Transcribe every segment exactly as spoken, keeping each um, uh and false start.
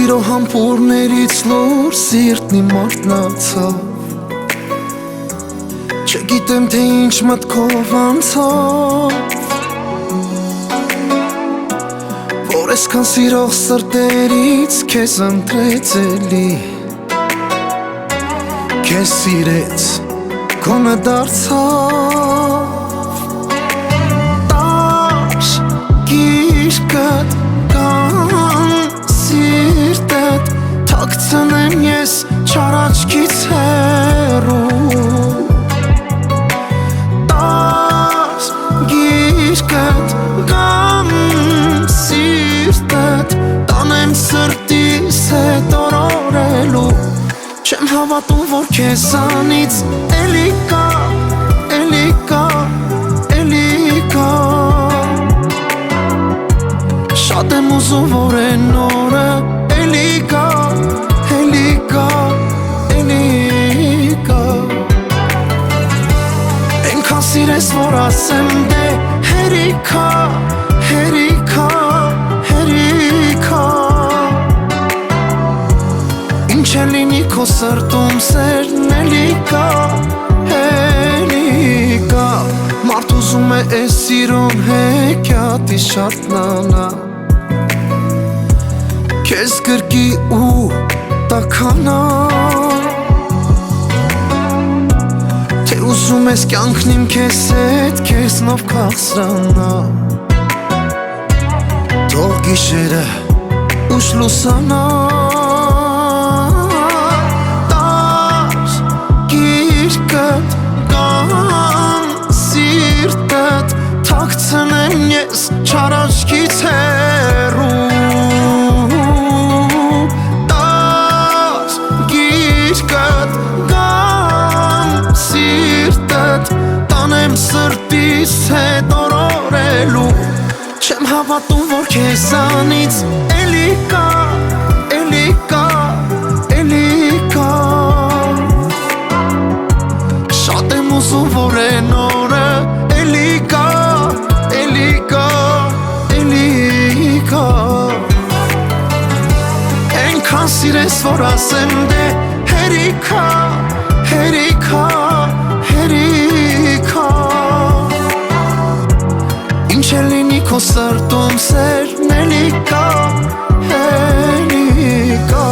սիրո համբուրներից լուր սիրտն իմ արթնացավ Չգիտեմ թե ինչ մտքով անցավ Որ այսքան սիրող սրտերից քեզ ընտրեց էլի Քեզ սիրեց, գոնե դարձավ Տար գիրկդ Սիրտդ թաքցնեմ ես չար աչքից հեռու Տար գիրկդ կամ սիրտդ տանեմ սրտիս հետ օրորելու Չեմ հավատում որ քեզանից էլի կա, էլի կա, էլի կա Շատ եմ ուզում որ են օրը էլի կա, էլի կա, էլի կա Ենքան սիրես որ ասեմ դե հերիքա, հերիքա, հերիքա Ինչ է լինի քո սրտում սերն էլի կա, էլի կա Մարդ ուզում է էս սիրուն հեքիաթից շարթնանա Քեզ գրկի ու տաքանա Թե ուզում ես կյանքն իմ քեզ հետ քեզնով քաղցրանա Թող գիշերը ուշ լուսանա Տար գիրկդ կամ սիրտդ թաքցնեմ ես չար աչքից հեռու Սրտիս հետ օրորելու Չեմ հավատում որ քեզանից էլի կա, էլի կա, էլի կա Շատ եմ ուզում որ են օրը էլի կա, էլի կա, էլի կա Ենքան սիրես որ ասեմ դե հերիքա, հերիքա, հերիքա Ինչ է լինի քո սրտում սերն էլի կա, էլի կա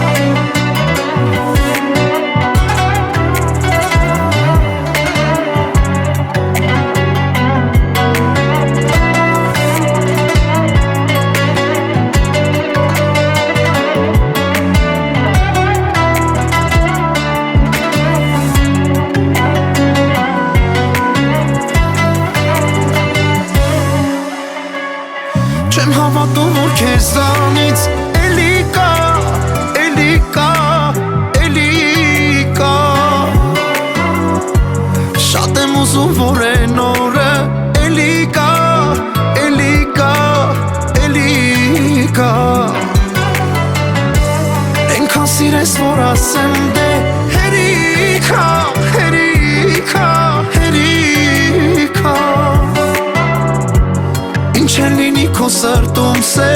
Չեմ հավատում որ քեզանից էլի կա, էլի կա, էլի կա Շատ եմ ուզում որ են օրը էլի կա, էլի կա, էլի կա Ենքան սիրես որ ասեմ դե հերիքա, հերիքա, հերիքա Ինչ է լինի քո սրտում սեր